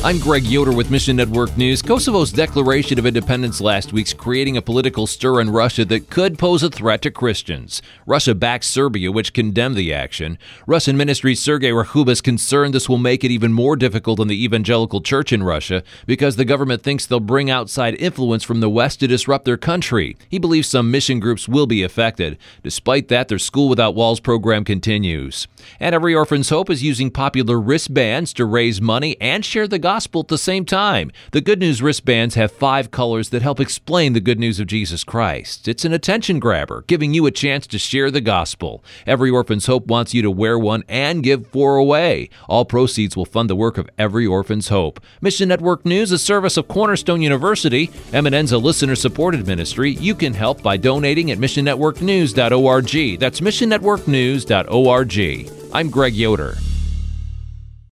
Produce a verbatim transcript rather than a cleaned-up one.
I'm Greg Yoder with Mission Network News. Kosovo's declaration of independence last week's creating a political stir in Russia that could pose a threat to Christians. Russia backs Serbia, which condemned the action. Russian Ministry Sergei Rakhub is concerned this will make it even more difficult on the evangelical church in Russia because the government thinks they'll bring outside influence from the West to disrupt their country. He believes some mission groups will be affected. Despite that, their School Without Walls program continues. And Every Orphan's Hope is using popular wristbands to raise money and share the gospel Gospel at the same time. The Good News wristbands have five colors that help explain the good news of Jesus Christ. It's an attention grabber, giving you a chance to share the gospel. Every Orphan's Hope wants you to wear one and give four away. All proceeds will fund the work of Every Orphan's Hope. Mission Network News, a service of Cornerstone University. M N N's a listener-supported ministry. You can help by donating at mission network news dot org. That's mission network news dot org. I'm Greg Yoder.